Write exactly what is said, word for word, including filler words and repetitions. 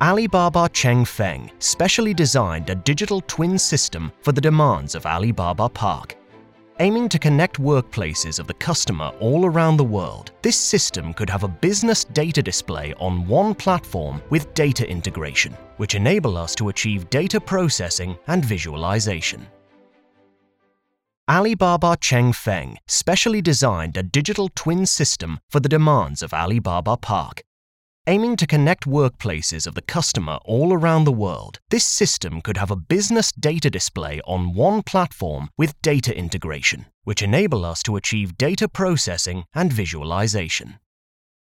Alibaba Chengfeng specially designed a digital twin system for the demands of Alibaba Park. Aiming to connect workplaces of the customer all around the world, this system could have a business data display on one platform with data integration, which enable us to achieve data processing and visualization. Alibaba Chengfeng specially designed a digital twin system for the demands of Alibaba Park. Aiming to connect workplaces of the customer all around the world, this system could have a business data display on one platform with data integration, which enable us to achieve data processing and visualization.